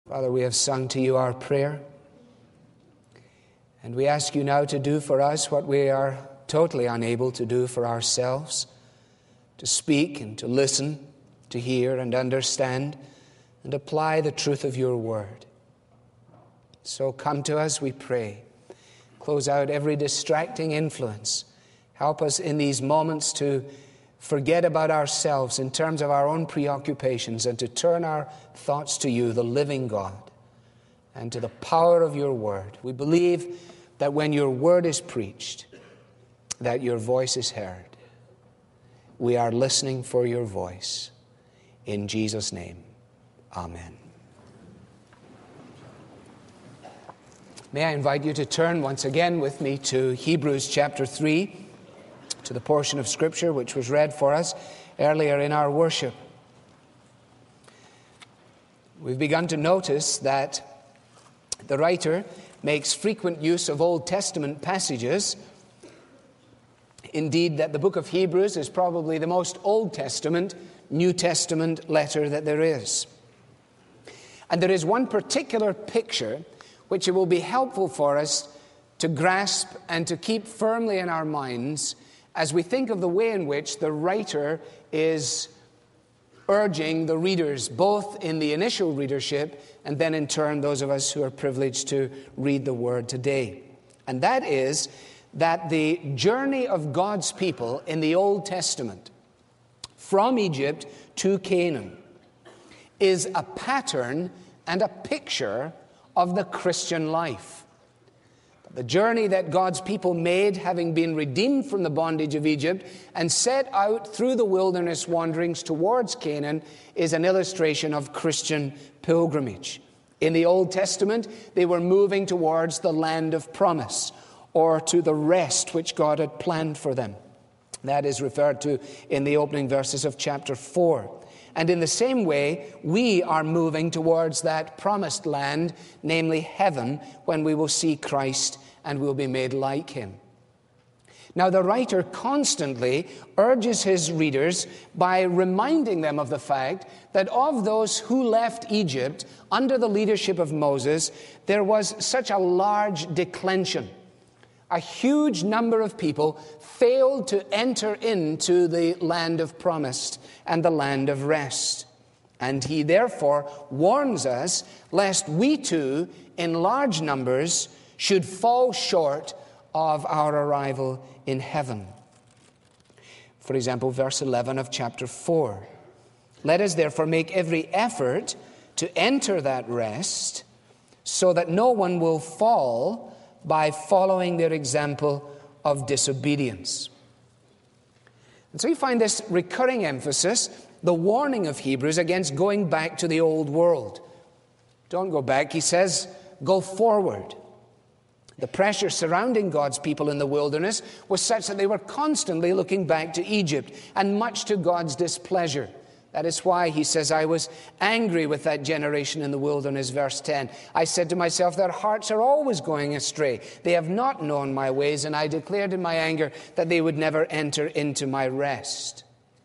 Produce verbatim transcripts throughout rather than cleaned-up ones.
Father, we have sung to you our prayer, and we ask you now to do for us what we are totally unable to do for ourselves, to speak and to listen, to hear and understand, and apply the truth of your word. So come to us, we pray. Close out every distracting influence. Help us in these moments to forget about ourselves in terms of our own preoccupations and to turn our thoughts to you, the living God, and to the power of your word. We believe that when your word is preached, that your voice is heard. We are listening for your voice. In Jesus' name, amen. May I invite you to turn once again with me to Hebrews chapter three, to the portion of Scripture which was read for us earlier in our worship. We've begun to notice that the writer makes frequent use of Old Testament passages. Indeed, that the book of Hebrews is probably the most Old Testament, New Testament letter that there is. And there is one particular picture which it will be helpful for us to grasp and to keep firmly in our minds as we think of the way in which the writer is urging the readers, both in the initial readership and then in turn those of us who are privileged to read the word today. And that is that the journey of God's people in the Old Testament from Egypt to Canaan is a pattern and a picture of the Christian life. The journey that God's people made, having been redeemed from the bondage of Egypt and set out through the wilderness wanderings towards Canaan, is an illustration of Christian pilgrimage. In the Old Testament, they were moving towards the land of promise, or to the rest which God had planned for them. That is referred to in the opening verses of chapter four. And in the same way, we are moving towards that promised land, namely heaven, when we will see Christ and will be made like him. Now, the writer constantly urges his readers by reminding them of the fact that of those who left Egypt under the leadership of Moses, there was such a large declension. A huge number of people failed to enter into the land of promise and the land of rest. And he therefore warns us lest we too, in large numbers, should fall short of our arrival in heaven. For example, verse eleven of chapter four. Let us therefore make every effort to enter that rest, so that no one will fall by following their example of disobedience. And so you find this recurring emphasis, the warning of Hebrews against going back to the old world. Don't go back, he says, go forward. The pressure surrounding God's people in the wilderness was such that they were constantly looking back to Egypt, and much to God's displeasure. That is why he says, I was angry with that generation in the wilderness, verse ten. I said to myself, their hearts are always going astray. They have not known my ways, and I declared in my anger that they would never enter into my rest.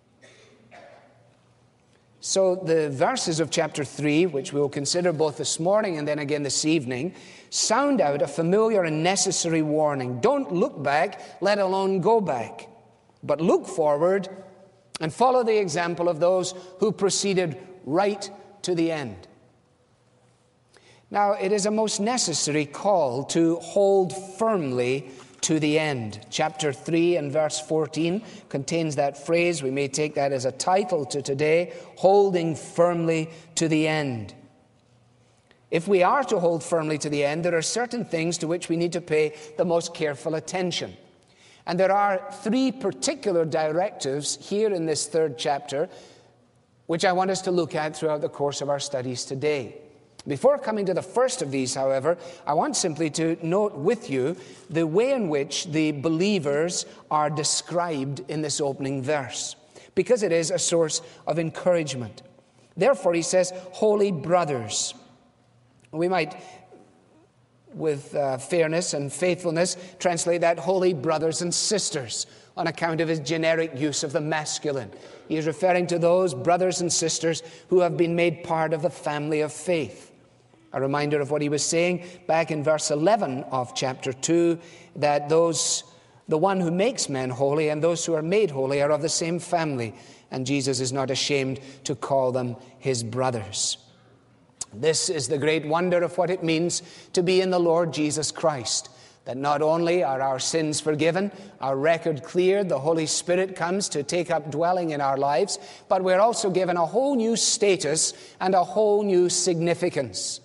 So the verses of chapter three, which we will consider both this morning and then again this evening, sound out a familiar and necessary warning. Don't look back, let alone go back, but look forward and follow the example of those who proceeded right to the end. Now, it is a most necessary call to hold firmly to the end. Chapter three and verse fourteen contains that phrase. We may take that as a title to today, holding firmly to the end. If we are to hold firmly to the end, there are certain things to which we need to pay the most careful attention. And there are three particular directives here in this third chapter, which I want us to look at throughout the course of our studies today. Before coming to the first of these, however, I want simply to note with you the way in which the believers are described in this opening verse, because it is a source of encouragement. Therefore, he says, holy brothers. We might, with uh, fairness and faithfulness, translate that holy brothers and sisters on account of his generic use of the masculine. He is referring to those brothers and sisters who have been made part of the family of faith. A reminder of what he was saying back in verse eleven of chapter two, that those, the one who makes men holy and those who are made holy are of the same family, and Jesus is not ashamed to call them his brothers. This is the great wonder of what it means to be in the Lord Jesus Christ, that not only are our sins forgiven, our record cleared, the Holy Spirit comes to take up dwelling in our lives, but we're also given a whole new status and a whole new significance.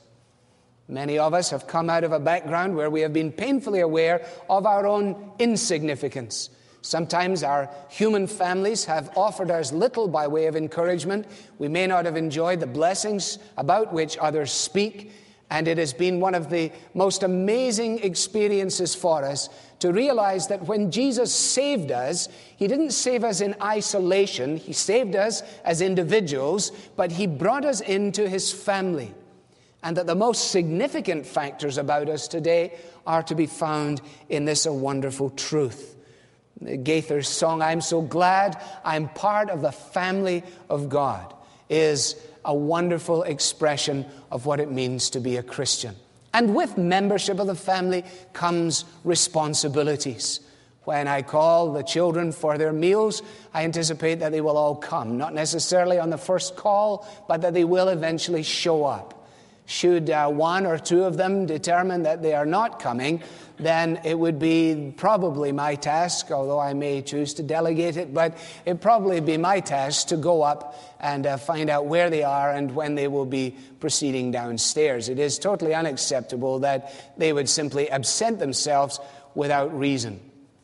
Many of us have come out of a background where we have been painfully aware of our own insignificance. Sometimes our human families have offered us little by way of encouragement. We may not have enjoyed the blessings about which others speak, and it has been one of the most amazing experiences for us to realize that when Jesus saved us, he didn't save us in isolation. He saved us as individuals, but he brought us into his family. And that the most significant factors about us today are to be found in this a wonderful truth. Gaither's song, "I'm so glad I'm part of the family of God," is a wonderful expression of what it means to be a Christian. And with membership of the family comes responsibilities. When I call the children for their meals, I anticipate that they will all come, not necessarily on the first call, but that they will eventually show up. Should uh, one or two of them determine that they are not coming, then it would be probably my task, although I may choose to delegate it, but it'd probably be my task to go up and uh, find out where they are and when they will be proceeding downstairs. It is totally unacceptable that they would simply absent themselves without reason.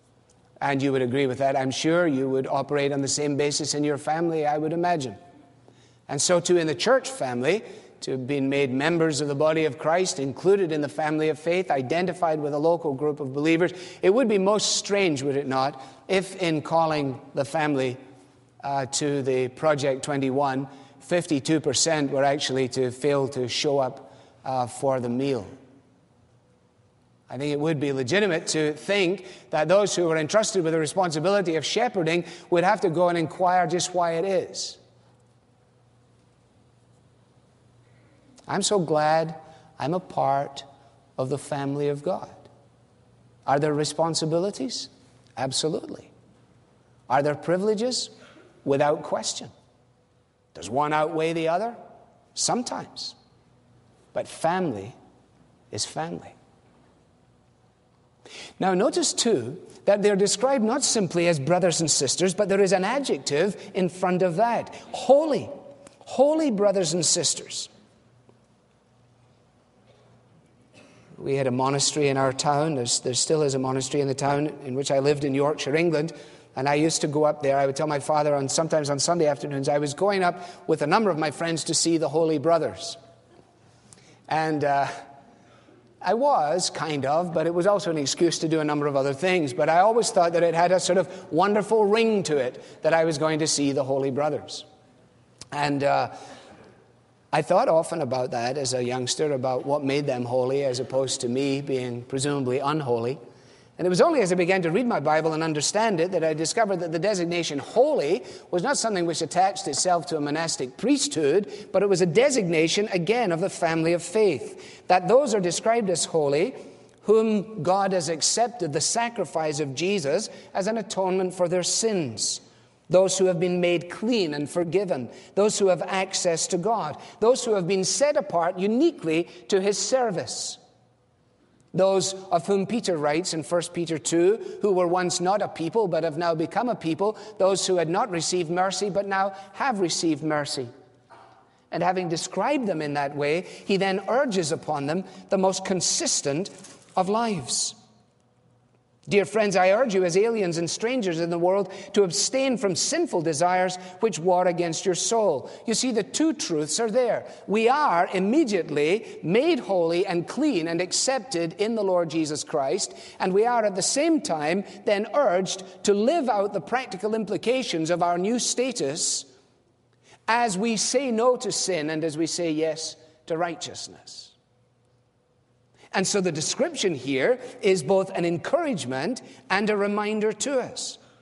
And you would agree with that. I'm sure you would operate on the same basis in your family, I would imagine. And so too in the church family, to have been made members of the body of Christ, included in the family of faith, identified with a local group of believers. It would be most strange, would it not, if in calling the family uh, to the Project twenty-one, fifty-two percent were actually to fail to show up uh, for the meal. I think it would be legitimate to think that those who were entrusted with the responsibility of shepherding would have to go and inquire just why it is. I'm so glad I'm a part of the family of God. Are there responsibilities? Absolutely. Are there privileges? Without question. Does one outweigh the other? Sometimes. But family is family. Now notice too that they're described not simply as brothers and sisters, but there is an adjective in front of that. Holy. Holy brothers and sisters. We had a monastery in our town. There's, there still is a monastery in the town in which I lived in Yorkshire, England. And I used to go up there. I would tell my father on sometimes on Sunday afternoons, I was going up with a number of my friends to see the Holy Brothers. And uh, I was, kind of, but it was also an excuse to do a number of other things. But I always thought that it had a sort of wonderful ring to it that I was going to see the Holy Brothers. And Uh, I thought often about that as a youngster, about what made them holy as opposed to me being presumably unholy. And it was only as I began to read my Bible and understand it that I discovered that the designation holy was not something which attached itself to a monastic priesthood, but it was a designation, again, of the family of faith. That those are described as holy whom God has accepted the sacrifice of Jesus as an atonement for their sins. Those who have been made clean and forgiven. Those who have access to God. Those who have been set apart uniquely to his service. Those of whom Peter writes in First Peter two, who were once not a people but have now become a people. Those who had not received mercy but now have received mercy. And having described them in that way, he then urges upon them the most consistent of lives. Dear friends, I urge you as aliens and strangers in the world to abstain from sinful desires which war against your soul. You see, the two truths are there. We are immediately made holy and clean and accepted in the Lord Jesus Christ, and we are at the same time then urged to live out the practical implications of our new status as we say no to sin and as we say yes to righteousness. And so the description here is both an encouragement and a reminder to us.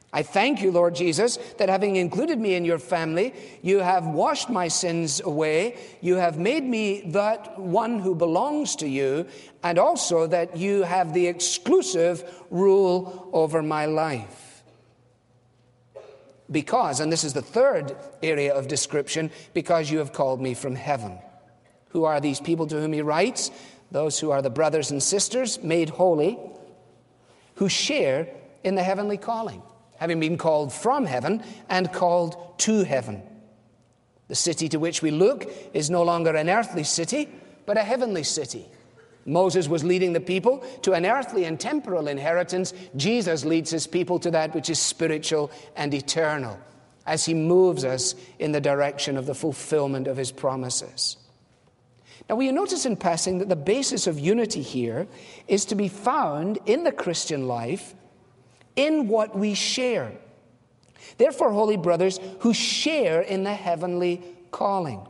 I thank you, Lord Jesus, that having included me in your family, you have washed my sins away. You have made me that one who belongs to you, and also that you have the exclusive rule over my life. Because, and this is the third area of description, because you have called me from heaven. Who are these people to whom he writes? Those who are the brothers and sisters made holy, who share in the heavenly calling, having been called from heaven and called to heaven. The city to which we look is no longer an earthly city, but a heavenly city. Moses was leading the people to an earthly and temporal inheritance. Jesus leads his people to that which is spiritual and eternal, as he moves us in the direction of the fulfillment of his promises. Now, will you notice in passing that the basis of unity here is to be found in the Christian life in what we share. Therefore, holy brothers who share in the heavenly calling.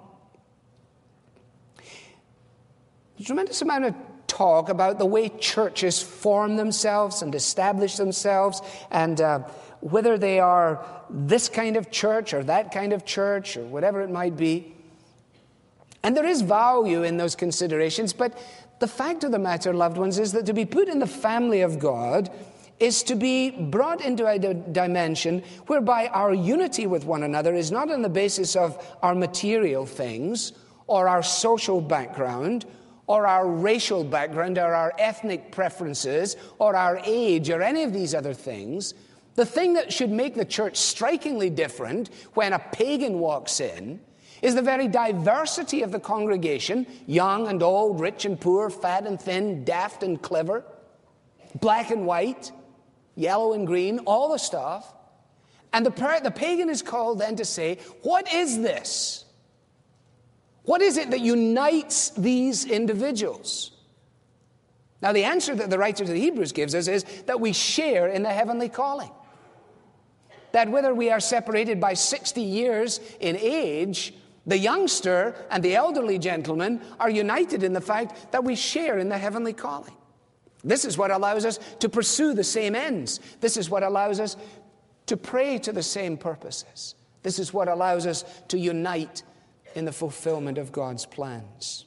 There's a tremendous amount of talk about the way churches form themselves and establish themselves, and uh, whether they are this kind of church or that kind of church or whatever it might be. And there is value in those considerations, but the fact of the matter, loved ones, is that to be put in the family of God is to be brought into a dimension whereby our unity with one another is not on the basis of our material things or our social background or our racial background or our ethnic preferences or our age or any of these other things. The thing that should make the church strikingly different when a pagan walks in is the very diversity of the congregation, young and old, rich and poor, fat and thin, daft and clever, black and white, yellow and green, all the stuff. And the, the pagan is called then to say, what is this? What is it that unites these individuals? Now, the answer that the writer to the Hebrews gives us is that we share in the heavenly calling. That whether we are separated by sixty years in age, the youngster and the elderly gentleman are united in the fact that we share in the heavenly calling. This is what allows us to pursue the same ends. This is what allows us to pray to the same purposes. This is what allows us to unite in the fulfillment of God's plans.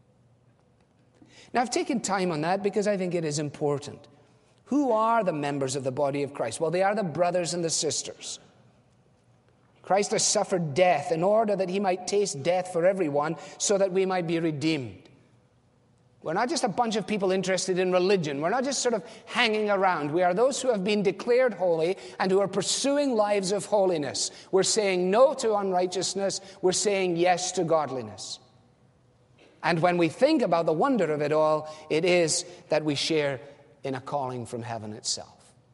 Now, I've taken time on that because I think it is important. Who are the members of the body of Christ? Well, they are the brothers and the sisters. Christ has suffered death in order that he might taste death for everyone so that we might be redeemed. We're not just a bunch of people interested in religion. We're not just sort of hanging around. We are those who have been declared holy and who are pursuing lives of holiness. We're saying no to unrighteousness. We're saying yes to godliness. And when we think about the wonder of it all, it is that we share in a calling from heaven itself.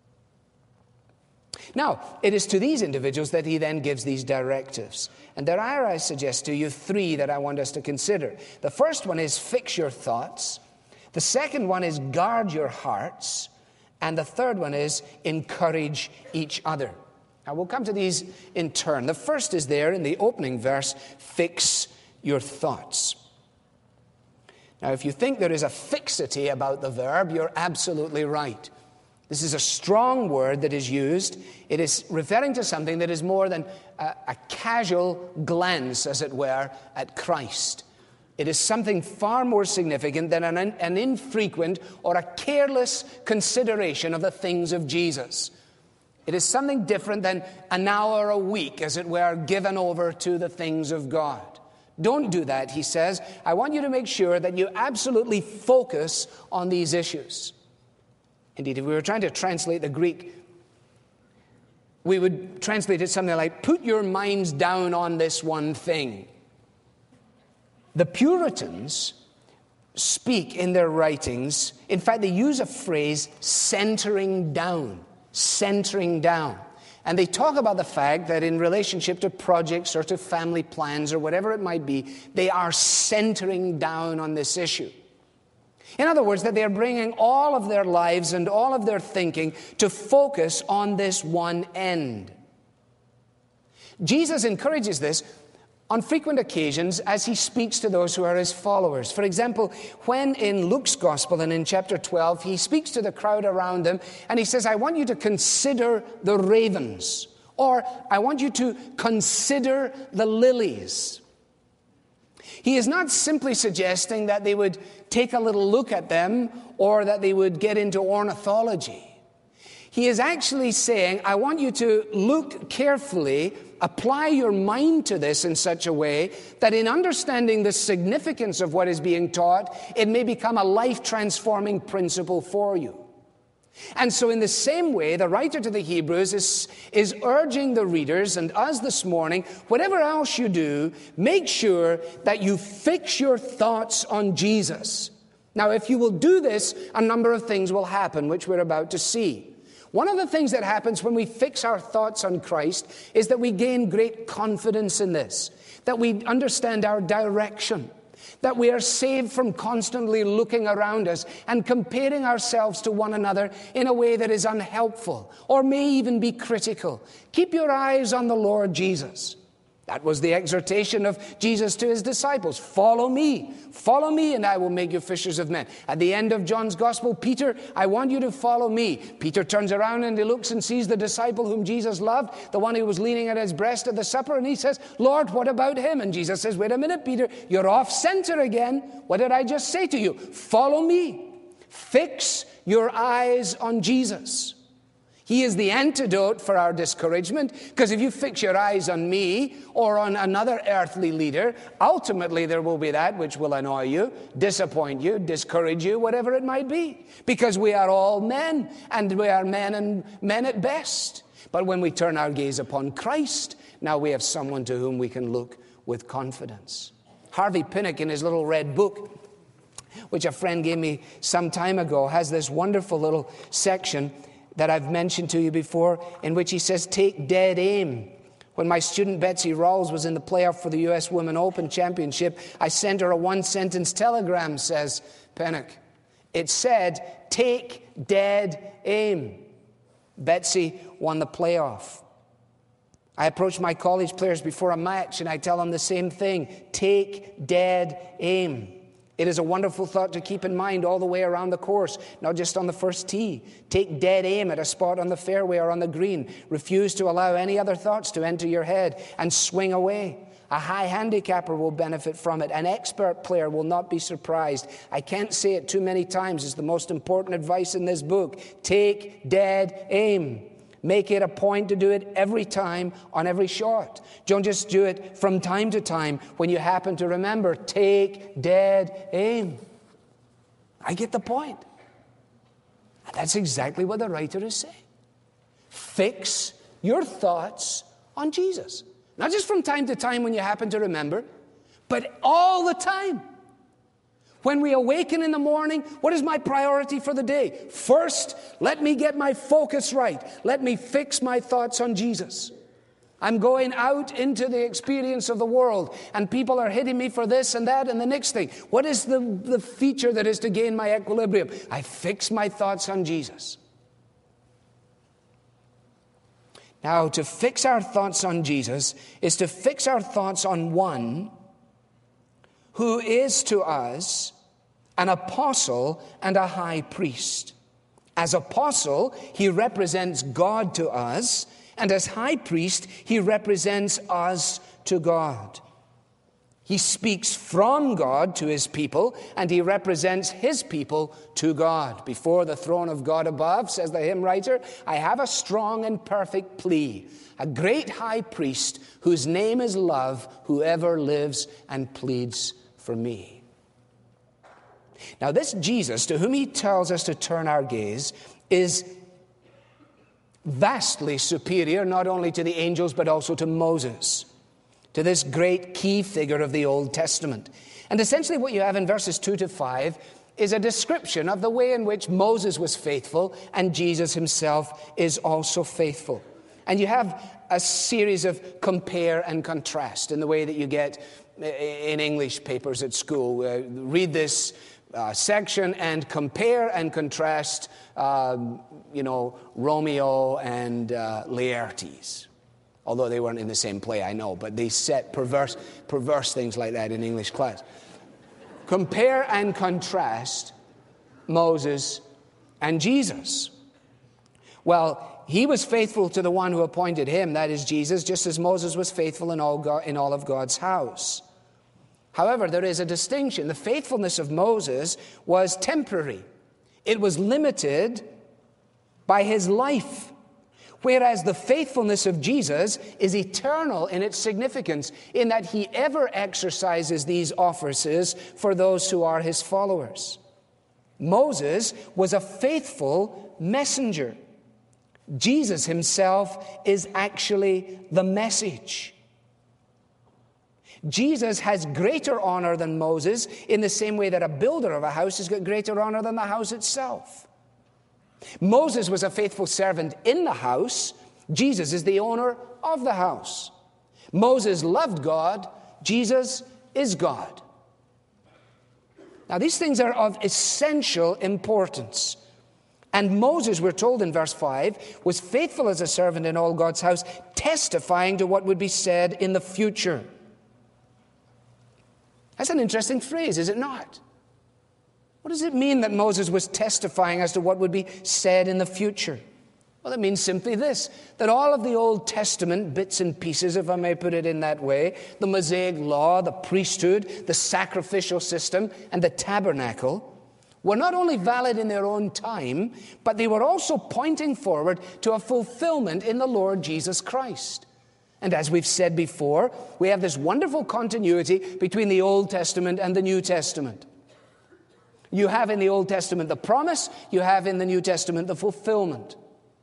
Now, it is to these individuals that he then gives these directives. And there are, I suggest to you, three that I want us to consider. The first one is fix your thoughts. The second one is guard your hearts. And the third one is encourage each other. Now, we'll come to these in turn. The first is there in the opening verse, fix your thoughts. Now, if you think there is a fixity about the verb, you're absolutely right. This is a strong word that is used. It is referring to something that is more than a, a casual glance, as it were, at Christ. It is something far more significant than an, an infrequent or a careless consideration of the things of Jesus. It is something different than an hour a week, as it were, given over to the things of God. Don't do that, he says. I want you to make sure that you absolutely focus on these issues. Indeed, if we were trying to translate the Greek, we would translate it something like, put your minds down on this one thing. The Puritans speak in their writings, in fact, they use a phrase, centering down, centering down. And they talk about the fact that in relationship to projects or to family plans or whatever it might be, they are centering down on this issue. In other words, that they are bringing all of their lives and all of their thinking to focus on this one end. Jesus encourages this on frequent occasions as he speaks to those who are his followers. For example, when in Luke's gospel and in chapter twelve, he speaks to the crowd around him and he says, I want you to consider the ravens, or I want you to consider the lilies. He is not simply suggesting that they would take a little look at them or that they would get into ornithology. He is actually saying, I want you to look carefully, apply your mind to this in such a way that in understanding the significance of what is being taught, it may become a life-transforming principle for you. And so in the same way, the writer to the Hebrews is, is urging the readers and us this morning, whatever else you do, make sure that you fix your thoughts on Jesus. Now, if you will do this, a number of things will happen, which we're about to see. One of the things that happens when we fix our thoughts on Christ is that we gain great confidence in this, that we understand our direction, that we are saved from constantly looking around us and comparing ourselves to one another in a way that is unhelpful or may even be critical. Keep your eyes on the Lord Jesus. That was the exhortation of Jesus to his disciples. Follow me. Follow me and I will make you fishers of men. At the end of John's gospel, Peter, I want you to follow me. Peter turns around and he looks and sees the disciple whom Jesus loved, the one who was leaning at his breast at the supper, and he says, Lord, what about him? And Jesus says, wait a minute, Peter, you're off center again. What did I just say to you? Follow me. Fix your eyes on Jesus. He is the antidote for our discouragement, because if you fix your eyes on me or on another earthly leader, ultimately there will be that which will annoy you, disappoint you, discourage you, whatever it might be, because we are all men, and we are men and men at best. But when we turn our gaze upon Christ, now we have someone to whom we can look with confidence. Harvey Pinnock, in his little red book, which a friend gave me some time ago, has this wonderful little section that I've mentioned to you before, in which he says, take dead aim. When my student Betsy Rawls was in the playoff for the U S Women Open Championship, I sent her a one-sentence telegram, says Pinnock. It said, take dead aim. Betsy won the playoff. I approach my college players before a match and I tell them the same thing, take dead aim. It is a wonderful thought to keep in mind all the way around the course, not just on the first tee. Take dead aim at a spot on the fairway or on the green. Refuse to allow any other thoughts to enter your head and swing away. A high handicapper will benefit from it. An expert player will not be surprised. I can't say it too many times. It's the most important advice in this book. Take dead aim. Make it a point to do it every time on every shot. Don't just do it from time to time when you happen to remember. Take dead aim. I get the point. And that's exactly what the writer is saying. Fix your thoughts on Jesus. Not just from time to time when you happen to remember, but all the time. When we awaken in the morning, what is my priority for the day? First, let me get my focus right. Let me fix my thoughts on Jesus. I'm going out into the experience of the world, and people are hitting me for this and that and the next thing. What is the, the feature that is to gain my equilibrium? I fix my thoughts on Jesus. Now, to fix our thoughts on Jesus is to fix our thoughts on one who is to us an apostle and a high priest. As apostle, he represents God to us, and as high priest, he represents us to God. He speaks from God to his people, and he represents his people to God. Before the throne of God above, says the hymn writer, I have a strong and perfect plea, a great high priest whose name is love, who ever lives and pleads for me. Now, this Jesus, to whom he tells us to turn our gaze, is vastly superior not only to the angels but also to Moses, to this great key figure of the Old Testament. And essentially what you have in verses two to five is a description of the way in which Moses was faithful and Jesus himself is also faithful. And you have a series of compare and contrast in the way that you get in English papers at school. Uh, read this uh, section and compare and contrast, um, you know, Romeo and uh, Laertes. Although they weren't in the same play, I know, but they set perverse, perverse things like that in English class. Compare and contrast Moses and Jesus. Well, he was faithful to the one who appointed him, that is Jesus, just as Moses was faithful in all, God, in all of God's house. However, there is a distinction. The faithfulness of Moses was temporary. It was limited by his life, whereas the faithfulness of Jesus is eternal in its significance, in that he ever exercises these offices for those who are his followers. Moses was a faithful messenger. Jesus himself is actually the message. Jesus has greater honor than Moses in the same way that a builder of a house has got greater honor than the house itself. Moses was a faithful servant in the house. Jesus is the owner of the house. Moses loved God. Jesus is God. Now, these things are of essential importance. And Moses, we're told in verse five, was faithful as a servant in all God's house, testifying to what would be said in the future. That's an interesting phrase, is it not? What does it mean that Moses was testifying as to what would be said in the future? Well, it means simply this, that all of the Old Testament bits and pieces, if I may put it in that way, the Mosaic law, the priesthood, the sacrificial system, and the tabernacle, were not only valid in their own time, but they were also pointing forward to a fulfillment in the Lord Jesus Christ. And as we've said before, we have this wonderful continuity between the Old Testament and the New Testament. You have in the Old Testament the promise, you have in the New Testament the fulfillment.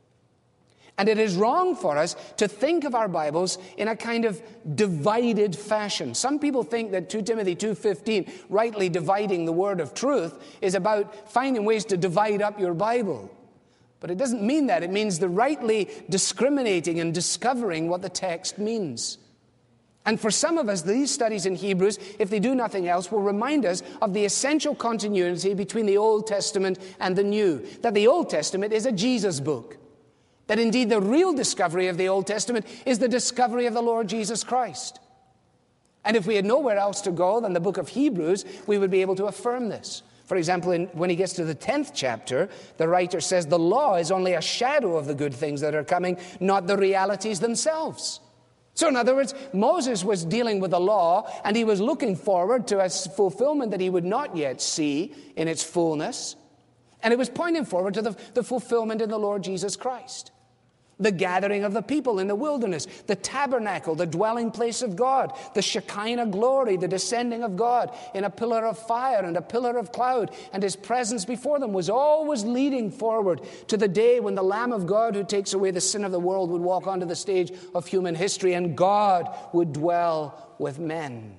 And it is wrong for us to think of our Bibles in a kind of divided fashion. Some people think that Second Timothy two fifteen, rightly dividing the word of truth, is about finding ways to divide up your Bible. But it doesn't mean that. It means the rightly discriminating and discovering what the text means. And for some of us, these studies in Hebrews, if they do nothing else, will remind us of the essential continuity between the Old Testament and the New. That the Old Testament is a Jesus book. That indeed the real discovery of the Old Testament is the discovery of the Lord Jesus Christ. And if we had nowhere else to go than the book of Hebrews, we would be able to affirm this. For example, in, when he gets to the tenth chapter, the writer says the law is only a shadow of the good things that are coming, not the realities themselves. So in other words, Moses was dealing with the law, and he was looking forward to a fulfillment that he would not yet see in its fullness. And it was pointing forward to the, the fulfillment in the Lord Jesus Christ. The gathering of the people in the wilderness, the tabernacle, the dwelling place of God, the Shekinah glory, the descending of God in a pillar of fire and a pillar of cloud, and his presence before them was always leading forward to the day when the Lamb of God who takes away the sin of the world would walk onto the stage of human history and God would dwell with men.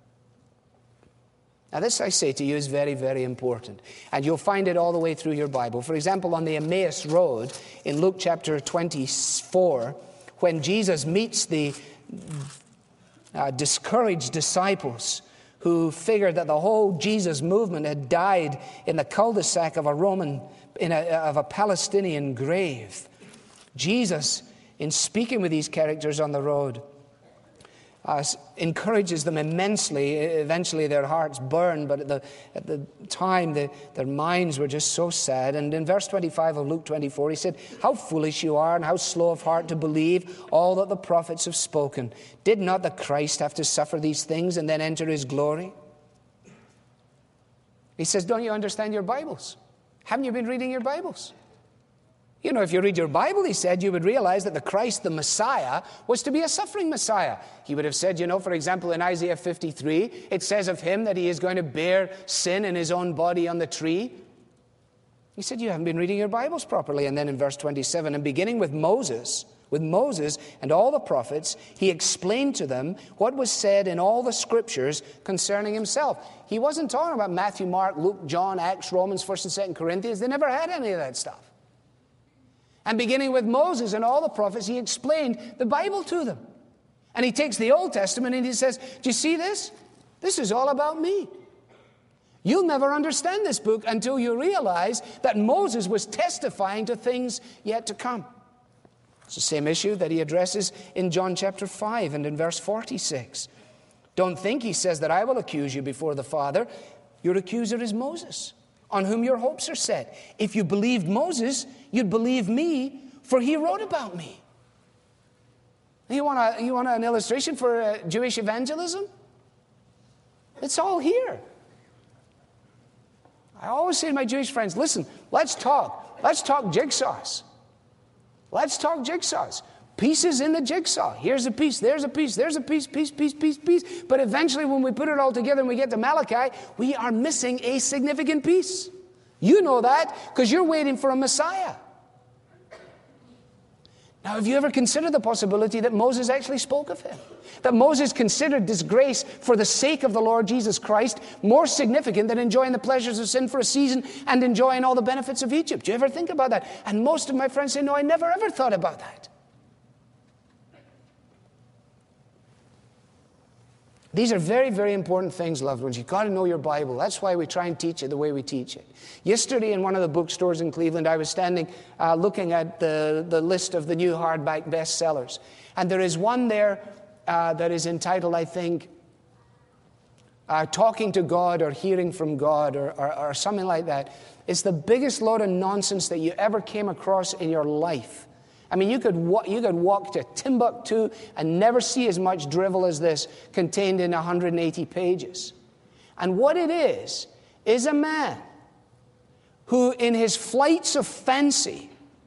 Now this, I say to you, is very, very important. And you'll find it all the way through your Bible. For example, on the Emmaus Road in Luke chapter twenty-four, when Jesus meets the uh, discouraged disciples who figured that the whole Jesus movement had died in the cul-de-sac of a Roman, in a, of a Palestinian grave. Jesus, in speaking with these characters on the road, Uh, encourages them immensely. Eventually their hearts burn, but at the, at the time the, their minds were just so sad. And in verse twenty-five of Luke twenty-four, he said, "How foolish you are and how slow of heart to believe all that the prophets have spoken. Did not the Christ have to suffer these things and then enter his glory?" He says, don't you understand your Bibles? Haven't you been reading your Bibles? You know, if you read your Bible, he said, you would realize that the Christ, the Messiah, was to be a suffering Messiah. He would have said, you know, for example, in Isaiah fifty-three, it says of him that he is going to bear sin in his own body on the tree. He said, you haven't been reading your Bibles properly. And then in verse twenty-seven, and beginning with Moses, with Moses and all the prophets, he explained to them what was said in all the scriptures concerning himself. He wasn't talking about Matthew, Mark, Luke, John, Acts, Romans, First and Second Corinthians. They never had any of that stuff. And beginning with Moses and all the prophets, he explained the Bible to them. And he takes the Old Testament and he says, do you see this? This is all about me. You'll never understand this book until you realize that Moses was testifying to things yet to come. It's the same issue that he addresses in John chapter five and in verse forty-six. Don't think, he says, that I will accuse you before the Father. Your accuser is Moses, on whom your hopes are set. If you believed Moses, you'd believe me, for he wrote about me. You want, a, you want an illustration for uh, Jewish evangelism? It's all here. I always say to my Jewish friends, listen, let's talk. Let's talk jigsaws. Let's talk jigsaws. Pieces in the jigsaw. Here's a piece, there's a piece, there's a piece, piece, piece, piece, piece. But eventually when we put it all together and we get to Malachi, we are missing a significant piece. You know that because you're waiting for a Messiah. Now, have you ever considered the possibility that Moses actually spoke of him? That Moses considered disgrace for the sake of the Lord Jesus Christ more significant than enjoying the pleasures of sin for a season and enjoying all the benefits of Egypt? Do you ever think about that? And most of my friends say, no, I never ever thought about that. These are very, very important things, loved ones. You've got to know your Bible. That's why we try and teach it the way we teach it. Yesterday in one of the bookstores in Cleveland, I was standing uh, looking at the, the list of the new hardback bestsellers. And there is one there uh, that is entitled, I think, uh, Talking to God or Hearing from God or, or, or something like that. It's the biggest load of nonsense that you ever came across in your life. I mean, you could, wa- you could walk to Timbuktu and never see as much drivel as this contained in one hundred eighty pages. And what it is, is a man who in his flights of fancy,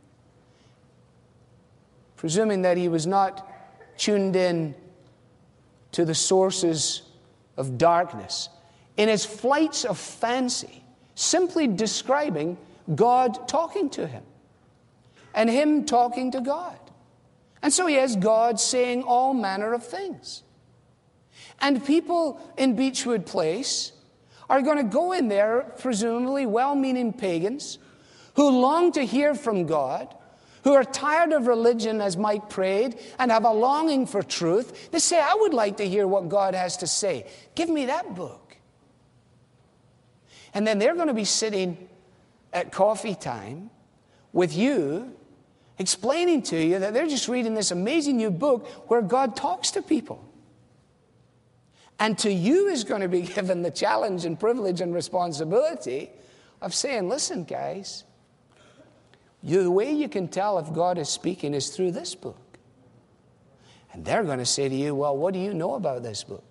presuming that he was not tuned in to the sources of darkness, in his flights of fancy, simply describing God talking to him. And him talking to God. And so he has God saying all manner of things. And people in Beechwood Place are going to go in there, presumably well-meaning pagans, who long to hear from God, who are tired of religion, as Mike prayed, and have a longing for truth. They say, I would like to hear what God has to say. Give me that book. And then they're going to be sitting at coffee time with you, explaining to you that they're just reading this amazing new book where God talks to people. And to you is going to be given the challenge and privilege and responsibility of saying, listen, guys, you, the way you can tell if God is speaking is through this book. And they're going to say to you, well, what do you know about this book?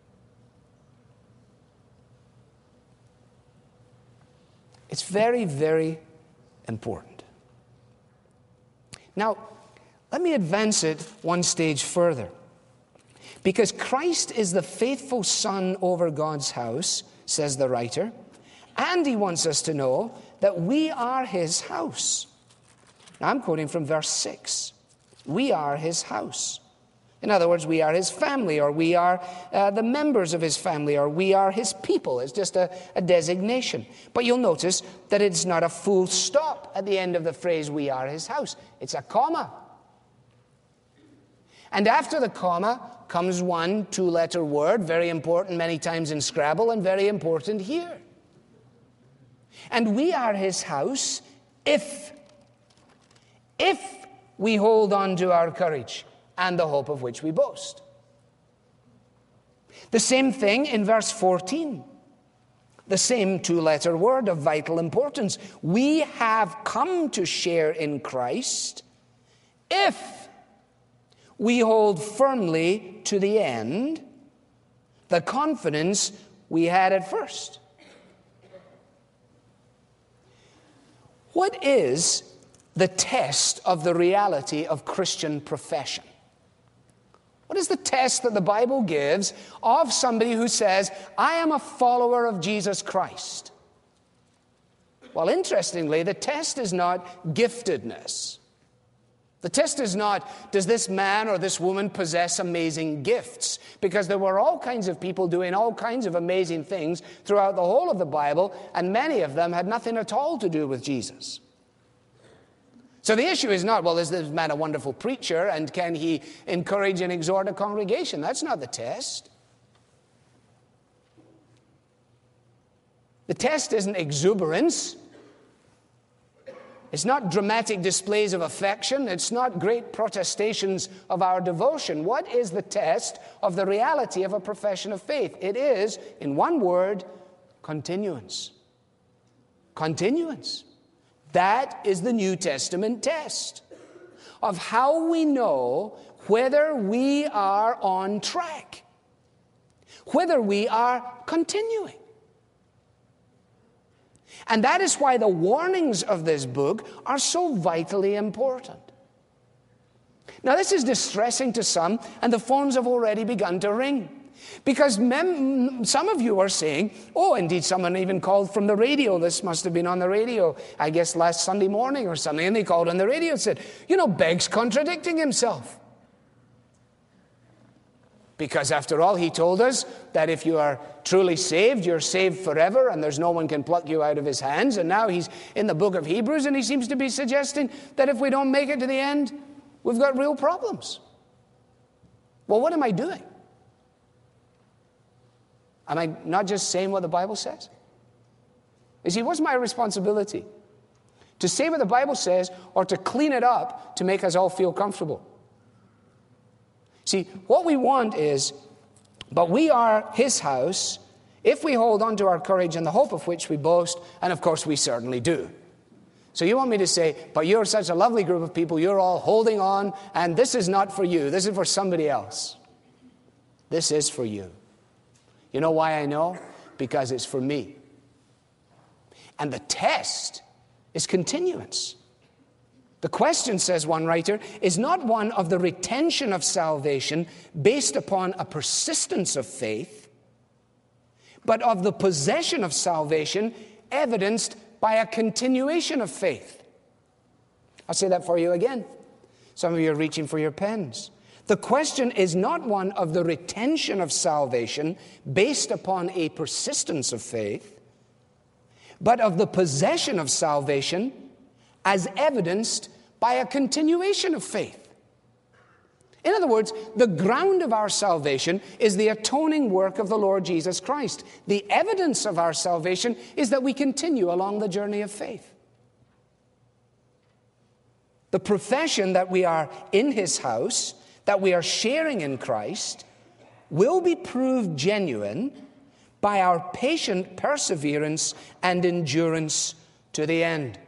It's very, very important. Now, let me advance it one stage further. Because Christ is the faithful Son over God's house, says the writer, and he wants us to know that we are his house. Now, I'm quoting from verse six. We are his house. In other words, we are his family, or we are uh, the members of his family, or we are his people. It's just a, a designation. But you'll notice that it's not a full stop at the end of the phrase, we are his house. It's a comma. And after the comma comes one two-letter word, very important many times in Scrabble and very important here. And we are his house if, if we hold on to our courage and the hope of which we boast. The same thing in verse fourteen. The same two-letter word of vital importance. We have come to share in Christ if we hold firmly to the end the confidence we had at first. What is the test of the reality of Christian profession? What is the test that the Bible gives of somebody who says, I am a follower of Jesus Christ? Well, interestingly, the test is not giftedness. The test is not, does this man or this woman possess amazing gifts? Because there were all kinds of people doing all kinds of amazing things throughout the whole of the Bible, and many of them had nothing at all to do with Jesus. So the issue is not, well, is this man a wonderful preacher and can he encourage and exhort a congregation? That's not the test. The test isn't exuberance. It's not dramatic displays of affection. It's not great protestations of our devotion. What is the test of the reality of a profession of faith? It is, in one word, continuance. Continuance. That is the New Testament test of how we know whether we are on track, whether we are continuing. And that is why the warnings of this book are so vitally important. Now, this is distressing to some, and the phones have already begun to ring. Because mem- some of you are saying, oh, indeed, someone even called from the radio. This must have been on the radio, I guess, last Sunday morning or something. And they called on the radio and said, you know, Begg's contradicting himself. Because after all, he told us that if you are truly saved, you're saved forever, and there's no one can pluck you out of his hands. And now he's in the book of Hebrews, and he seems to be suggesting that if we don't make it to the end, we've got real problems. Well, what am I doing? Am I not just saying what the Bible says? You see, what's my responsibility? To say what the Bible says, or to clean it up to make us all feel comfortable? See, what we want is, but we are his house if we hold on to our courage and the hope of which we boast, and of course we certainly do. So you want me to say, but you're such a lovely group of people, you're all holding on, and this is not for you, this is for somebody else. This is for you. You know why I know? Because it's for me. And the test is continuance. The question, says one writer, is not one of the retention of salvation based upon a persistence of faith, but of the possession of salvation evidenced by a continuation of faith. I'll say that for you again. Some of you are reaching for your pens. The question is not one of the retention of salvation based upon a persistence of faith, but of the possession of salvation as evidenced by a continuation of faith. In other words, the ground of our salvation is the atoning work of the Lord Jesus Christ. The evidence of our salvation is that we continue along the journey of faith. The profession that we are in his house, that we are sharing in Christ, will be proved genuine by our patient perseverance and endurance to the end.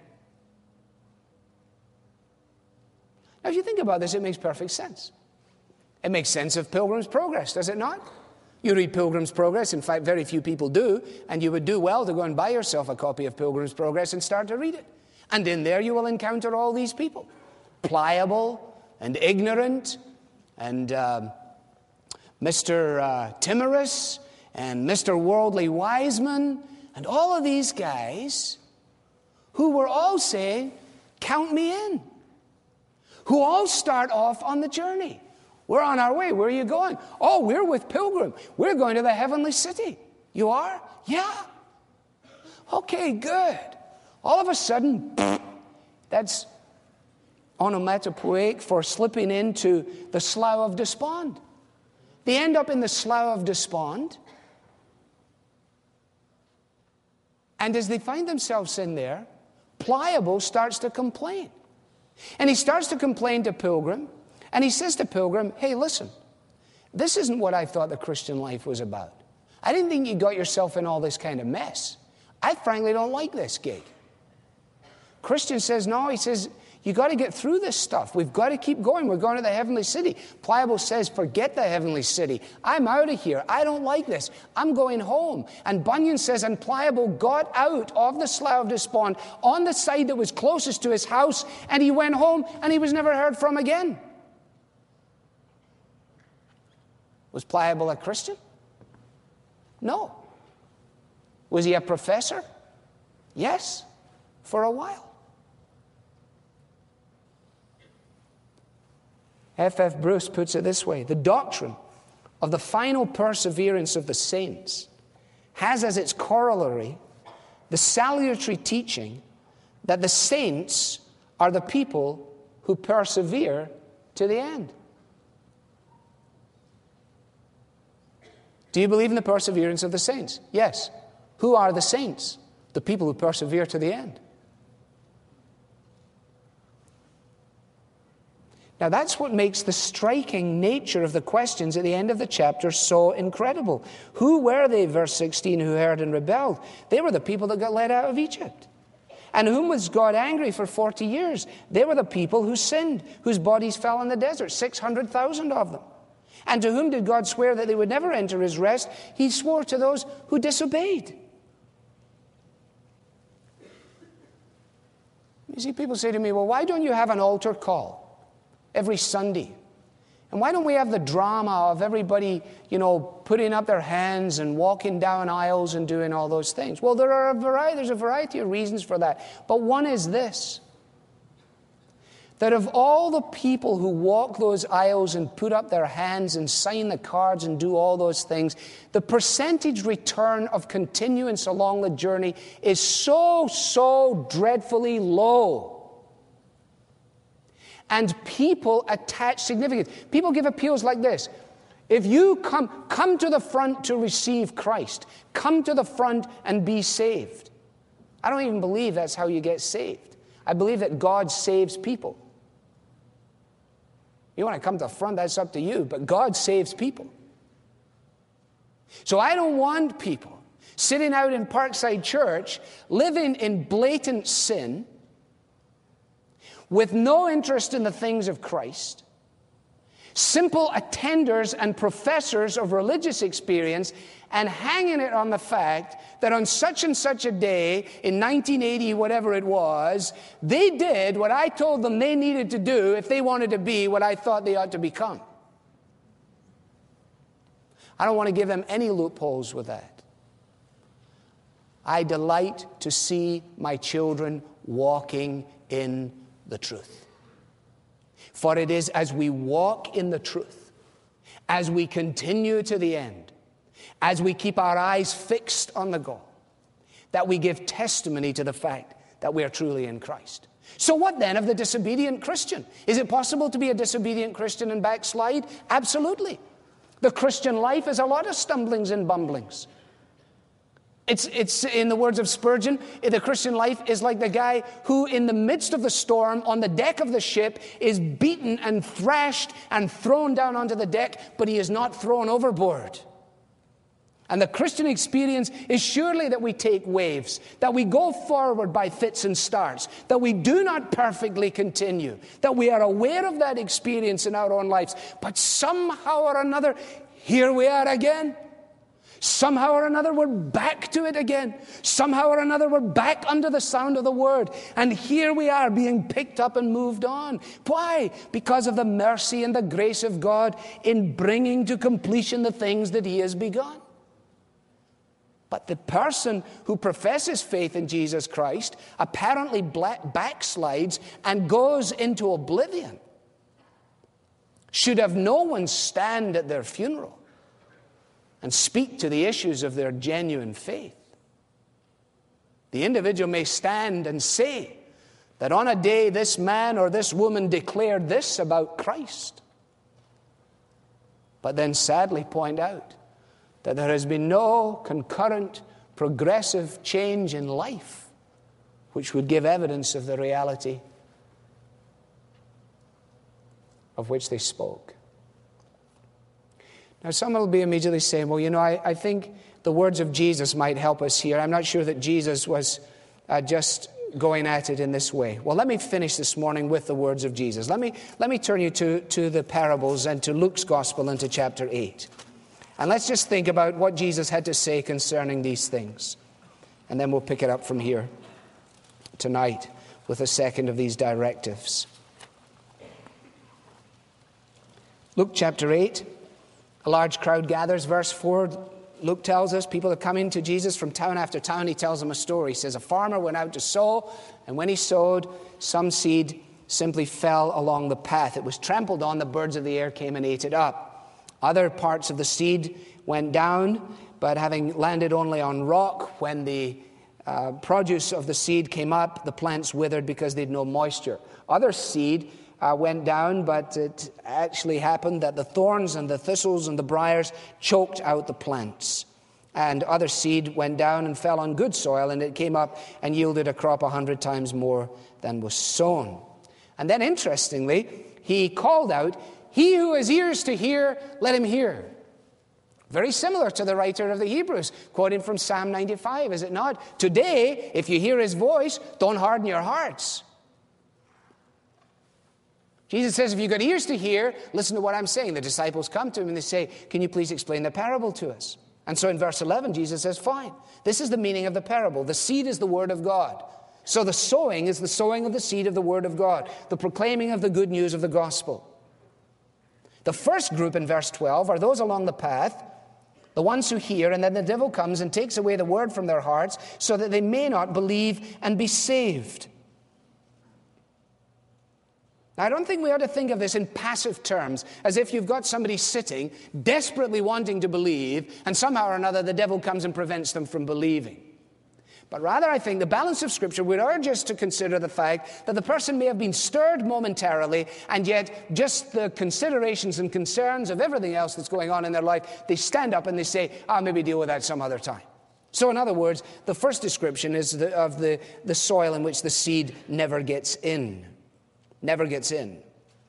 Now, if you think about this, it makes perfect sense. It makes sense of Pilgrim's Progress, does it not? You read Pilgrim's Progress. In fact, very few people do, and you would do well to go and buy yourself a copy of Pilgrim's Progress and start to read it. And in there you will encounter all these people, pliable and ignorant, and uh, Mister Uh, timorous, and Mister Worldly Wiseman, and all of these guys who were all saying, count me in. Who all start off on the journey. We're on our way. Where are you going? Oh, we're with Pilgrim. We're going to the heavenly city. You are? Yeah. Okay, good. All of a sudden, that's onomatopoeic for slipping into the slough of despond. They end up in the slough of despond. And as they find themselves in there, Pliable starts to complain. And he starts to complain to Pilgrim, and he says to Pilgrim, hey, listen, this isn't what I thought the Christian life was about. I didn't think you got yourself in all this kind of mess. I frankly don't like this gig. Christian says, no, he says, you got to get through this stuff. We've got to keep going. We're going to the heavenly city. Pliable says, forget the heavenly city. I'm out of here. I don't like this. I'm going home. And Bunyan says, and Pliable got out of the slough of despond on the side that was closest to his house, and he went home, and he was never heard from again. Was Pliable a Christian? No. Was he a professor? Yes, for a while. F F Bruce puts it this way: the doctrine of the final perseverance of the saints has as its corollary the salutary teaching that the saints are the people who persevere to the end. Do you believe in the perseverance of the saints? Yes. Who are the saints? The people who persevere to the end. Now that's what makes the striking nature of the questions at the end of the chapter so incredible. Who were they, verse sixteen, who heard and rebelled? They were the people that got led out of Egypt. And whom was God angry for forty years? They were the people who sinned, whose bodies fell in the desert, six hundred thousand of them. And to whom did God swear that they would never enter his rest? He swore to those who disobeyed. You see, people say to me, well, why don't you have an altar call every Sunday? And why don't we have the drama of everybody, you know, putting up their hands and walking down aisles and doing all those things? Well, there are a variety, there's a variety of reasons for that. But one is this, that of all the people who walk those aisles and put up their hands and sign the cards and do all those things, the percentage return of continuance along the journey is so, so dreadfully low. And people attach significance. People give appeals like this. If you come, come to the front to receive Christ. Come to the front and be saved. I don't even believe that's how you get saved. I believe that God saves people. You want to come to the front, that's up to you. But God saves people. So I don't want people sitting out in Parkside Church, living in blatant sin, with no interest in the things of Christ, simple attenders and professors of religious experience, and hanging it on the fact that on such and such a day in nineteen eighty, whatever it was, they did what I told them they needed to do if they wanted to be what I thought they ought to become. I don't want to give them any loopholes with that. I delight to see my children walking in the truth. For it is as we walk in the truth, as we continue to the end, as we keep our eyes fixed on the goal, that we give testimony to the fact that we are truly in Christ. So what then of the disobedient Christian? Is it possible to be a disobedient Christian and backslide? Absolutely. The Christian life is a lot of stumblings and bumblings. It's, it's, in the words of Spurgeon, the Christian life is like the guy who in the midst of the storm on the deck of the ship is beaten and thrashed and thrown down onto the deck, but he is not thrown overboard. And the Christian experience is surely that we take waves, that we go forward by fits and starts, that we do not perfectly continue, that we are aware of that experience in our own lives, but somehow or another, here we are again. Somehow or another, we're back to it again. Somehow or another, we're back under the sound of the word. And here we are being picked up and moved on. Why? Because of the mercy and the grace of God in bringing to completion the things that he has begun. But the person who professes faith in Jesus Christ apparently backslides and goes into oblivion should have no one stand at their funeral and speak to the issues of their genuine faith. The individual may stand and say that on a day this man or this woman declared this about Christ, but then sadly point out that there has been no concurrent, progressive change in life which would give evidence of the reality of which they spoke. Now, some will be immediately saying, well, you know, I, I think the words of Jesus might help us here. I'm not sure that Jesus was uh, just going at it in this way. Well, let me finish this morning with the words of Jesus. Let me, let me turn you to, to the parables and to Luke's gospel and to chapter eight. And let's just think about what Jesus had to say concerning these things. And then we'll pick it up from here tonight with a second of these directives. Luke chapter eight. A large crowd gathers. Verse four, Luke tells us people are coming to Jesus from town after town. He tells them a story. He says, a farmer went out to sow, and when he sowed, some seed simply fell along the path. It was trampled on. The birds of the air came and ate it up. Other parts of the seed went down, but having landed only on rock, when the uh, produce of the seed came up, the plants withered because they had no moisture. Other seed Uh, went down, but it actually happened that the thorns and the thistles and the briars choked out the plants. And other seed went down and fell on good soil, and it came up and yielded a crop a hundred times more than was sown. And then, interestingly, he called out, "He who has ears to hear, let him hear." Very similar to the writer of the Hebrews, quoting from Psalm ninety-five, is it not? Today, if you hear his voice, don't harden your hearts. Jesus says, if you've got ears to hear, listen to what I'm saying. The disciples come to him and they say, "Can you please explain the parable to us?" And so in verse eleven, Jesus says, fine. This is the meaning of the parable. The seed is the word of God. So the sowing is the sowing of the seed of the word of God, the proclaiming of the good news of the gospel. The first group in verse twelve are those along the path, the ones who hear, and then the devil comes and takes away the word from their hearts so that they may not believe and be saved. Now, I don't think we ought to think of this in passive terms, as if you've got somebody sitting, desperately wanting to believe, and somehow or another the devil comes and prevents them from believing. But rather, I think the balance of Scripture would urge us to consider the fact that the person may have been stirred momentarily, and yet just the considerations and concerns of everything else that's going on in their life, they stand up and they say, I'll maybe deal with that some other time. So in other words, the first description is the, of the, the soil in which the seed never gets in. Never gets in.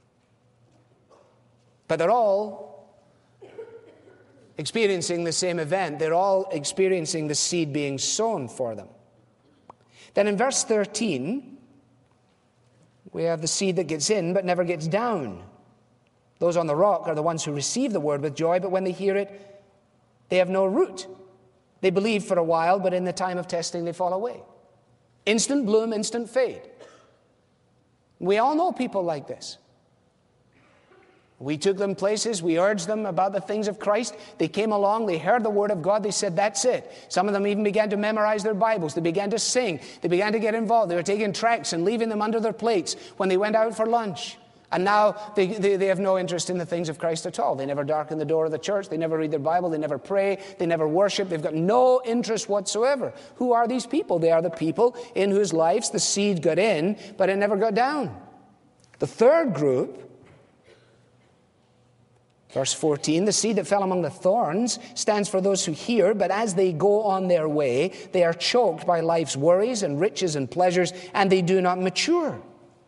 But they're all experiencing the same event. They're all experiencing the seed being sown for them. Then in verse thirteen, we have the seed that gets in but never gets down. Those on the rock are the ones who receive the word with joy, but when they hear it, they have no root. They believe for a while, but in the time of testing they fall away. Instant bloom, instant fade. We all know people like this. We took them places, we urged them about the things of Christ. They came along, they heard the word of God, they said, that's it. Some of them even began to memorize their Bibles. They began to sing. They began to get involved. They were taking tracts and leaving them under their plates when they went out for lunch. And now they, they, they have no interest in the things of Christ at all. They never darken the door of the church. They never read their Bible. They never pray. They never worship. They've got no interest whatsoever. Who are these people? They are the people in whose lives the seed got in, but it never got down. The third group, verse fourteen, the seed that fell among the thorns stands for those who hear, but as they go on their way, they are choked by life's worries and riches and pleasures, and they do not mature.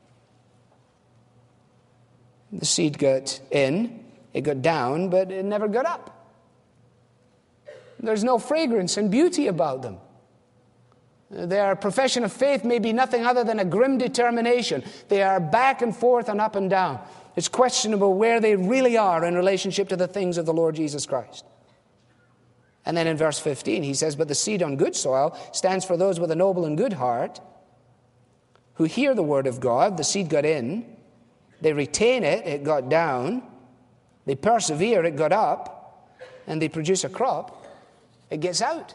The seed got in, it got down, but it never got up. There's no fragrance and beauty about them. Their profession of faith may be nothing other than a grim determination. They are back and forth and up and down. It's questionable where they really are in relationship to the things of the Lord Jesus Christ. And then in verse fifteen, he says, but the seed on good soil stands for those with a noble and good heart who hear the word of God. The seed got in. They retain it. It got down. They persevere. It got up. And they produce a crop. It gets out.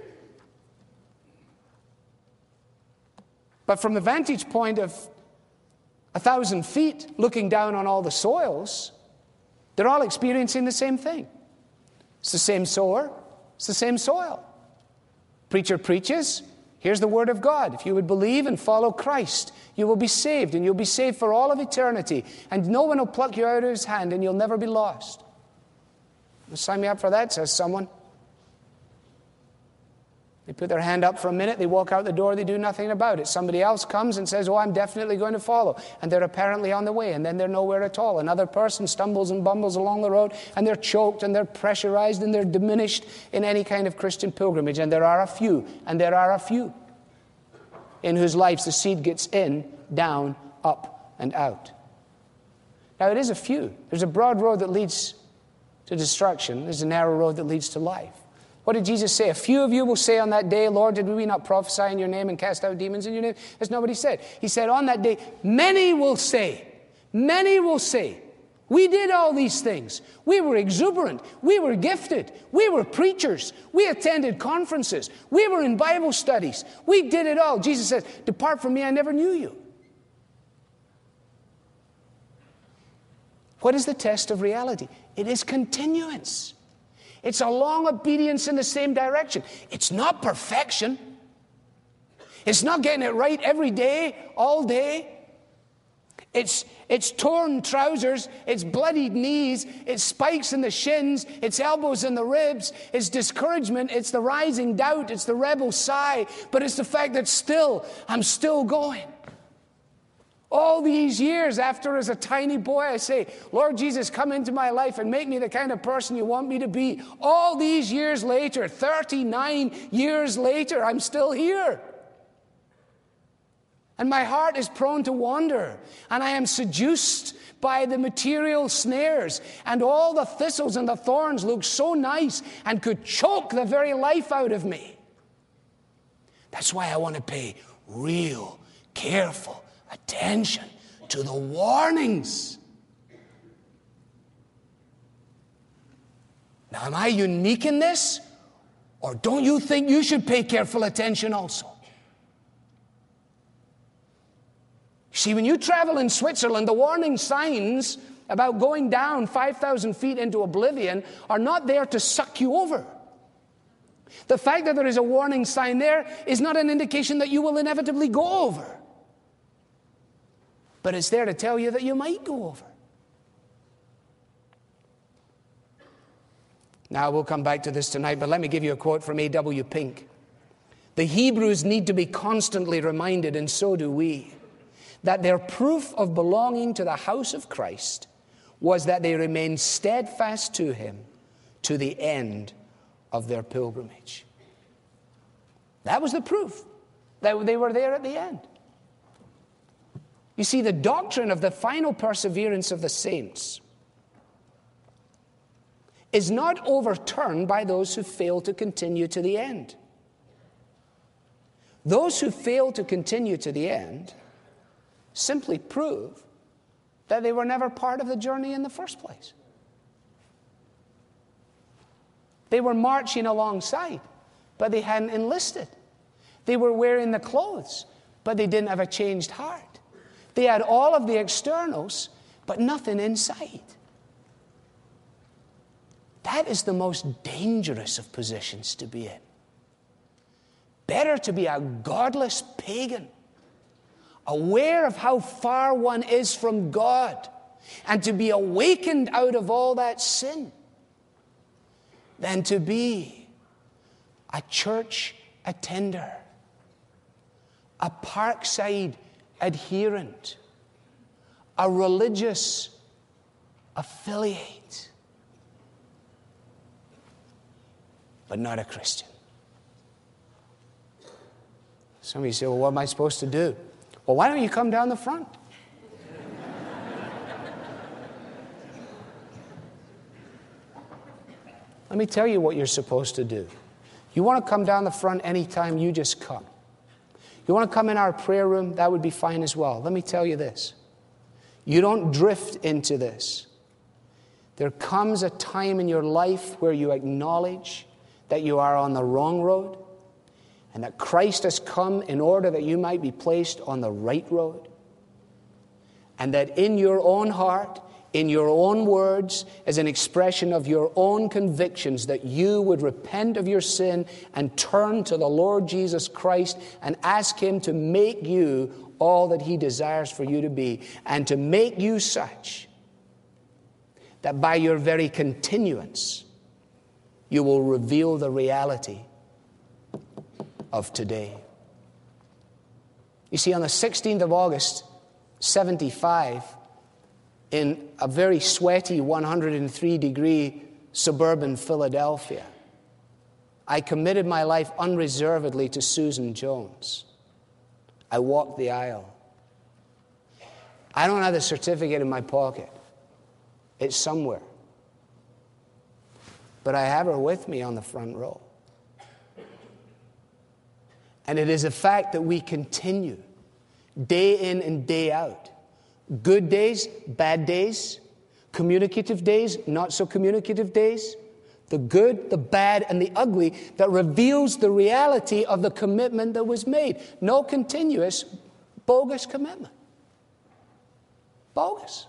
But from the vantage point of a thousand feet looking down on all the soils, they're all experiencing the same thing. It's the same sower. It's the same soil. Preacher preaches. Here's the word of God. If you would believe and follow Christ, you will be saved, and you'll be saved for all of eternity. And no one will pluck you out of his hand, and you'll never be lost. Sign me up for that, says someone. They put their hand up for a minute, they walk out the door, they do nothing about it. Somebody else comes and says, oh, I'm definitely going to follow. And they're apparently on the way, and then they're nowhere at all. Another person stumbles and bumbles along the road, and they're choked, and they're pressurized, and they're diminished in any kind of Christian pilgrimage. And there are a few, and there are a few, in whose lives the seed gets in, down, up, and out. Now, it is a few. There's a broad road that leads to destruction. There's a narrow road that leads to life. What did Jesus say? A few of you will say on that day, Lord, did we not prophesy in your name and cast out demons in your name? That's not what he said. He said on that day, many will say, many will say, we did all these things. We were exuberant. We were gifted. We were preachers. We attended conferences. We were in Bible studies. We did it all. Jesus says, depart from me, I never knew you. What is the test of reality? It is continuance. It's a long obedience in the same direction. It's not perfection. It's not getting it right every day, all day. It's, it's torn trousers, it's bloodied knees, it's spikes in the shins, it's elbows in the ribs, it's discouragement, it's the rising doubt, it's the rebel sigh, but it's the fact that still, I'm still going. All these years after, as a tiny boy, I say, Lord Jesus, come into my life and make me the kind of person you want me to be. All these years later, thirty-nine years later, I'm still here. And my heart is prone to wander, and I am seduced by the material snares, and all the thistles and the thorns look so nice and could choke the very life out of me. That's why I want to pay real, careful attention to the warnings. Now, am I unique in this? Or don't you think you should pay careful attention also? See, when you travel in Switzerland, the warning signs about going down five thousand feet into oblivion are not there to suck you over. The fact that there is a warning sign there is not an indication that you will inevitably go over. But it's there to tell you that you might go over. Now, we'll come back to this tonight, but let me give you a quote from A W Pink. The Hebrews need to be constantly reminded, and so do we, that their proof of belonging to the house of Christ was that they remained steadfast to him to the end of their pilgrimage. That was the proof that they were there at the end. You see, the doctrine of the final perseverance of the saints is not overturned by those who fail to continue to the end. Those who fail to continue to the end simply prove that they were never part of the journey in the first place. They were marching alongside, but they hadn't enlisted. They were wearing the clothes, but they didn't have a changed heart. They had all of the externals, but nothing inside. That is the most dangerous of positions to be in. Better to be a godless pagan, aware of how far one is from God, and to be awakened out of all that sin, than to be a church attender, a parkside adherent, a religious affiliate, but not a Christian. Some of you say, well, what am I supposed to do? Well, why don't you come down the front? Let me tell you what you're supposed to do. You want to come down the front anytime, you just come. You want to come in our prayer room, that would be fine as well. Let me tell you this. You don't drift into this. There comes a time in your life where you acknowledge that you are on the wrong road and that Christ has come in order that you might be placed on the right road. And that in your own heart, in your own words, as an expression of your own convictions, that you would repent of your sin and turn to the Lord Jesus Christ and ask him to make you all that he desires for you to be, and to make you such that by your very continuance you will reveal the reality of today. You see, on the sixteenth of August, seventy-five, in a very sweaty one hundred three degree suburban Philadelphia, I committed my life unreservedly to Susan Jones. I walked the aisle. I don't have the certificate in my pocket. It's somewhere. But I have her with me on the front row. And it is a fact that we continue day in and day out. Good days, bad days, communicative days, not so communicative days, the good, the bad, and the ugly, that reveals the reality of the commitment that was made. No continuous, bogus commitment. Bogus.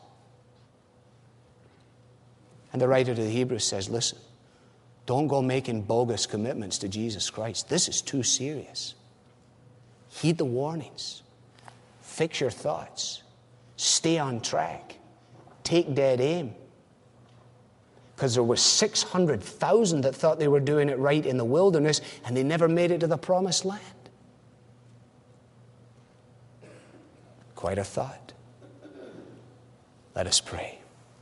And the writer to the Hebrews says, listen, don't go making bogus commitments to Jesus Christ. This is too serious. Heed the warnings. Fix your thoughts. Stay on track. Take dead aim. Because there were six hundred thousand that thought they were doing it right in the wilderness, and they never made it to the promised land. Quite a thought. Let us pray.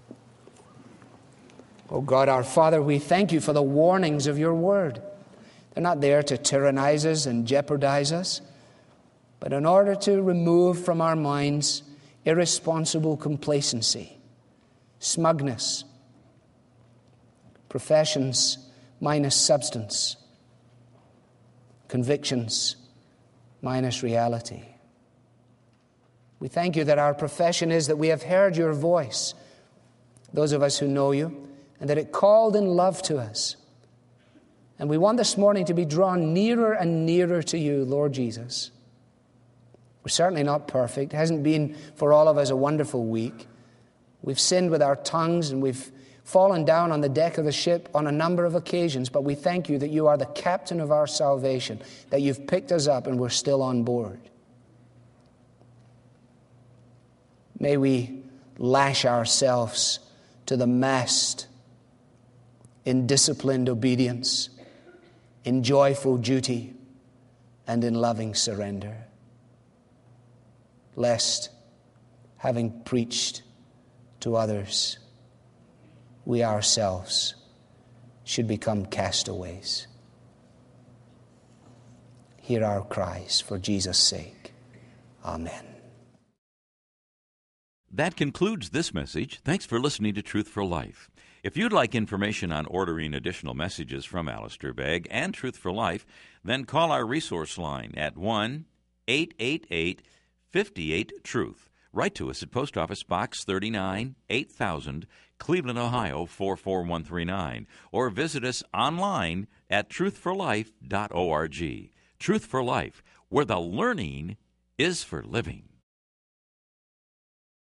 Oh God, our Father, we thank you for the warnings of your word. They're not there to tyrannize us and jeopardize us, but in order to remove from our minds irresponsible complacency, smugness, professions minus substance, convictions minus reality. We thank you that our profession is that we have heard your voice, those of us who know you, and that it called in love to us. And we want this morning to be drawn nearer and nearer to you, Lord Jesus. We're certainly not perfect. It hasn't been for all of us a wonderful week. We've sinned with our tongues and we've fallen down on the deck of the ship on a number of occasions, but we thank you that you are the captain of our salvation, that you've picked us up and we're still on board. May we lash ourselves to the mast in disciplined obedience, in joyful duty, and in loving surrender, lest, having preached to others, we ourselves should become castaways. Hear our cries for Jesus' sake. Amen. That concludes this message. Thanks for listening to Truth for Life. If you'd like information on ordering additional messages from Alistair Begg and Truth for Life, then call our resource line at one eight eight eight, five eight, truth. Write to us at Post Office Box thirty-nine, eight thousand, Cleveland, Ohio, four four one three nine, or visit us online at truth for life dot org. Truth for Life, where the learning is for living.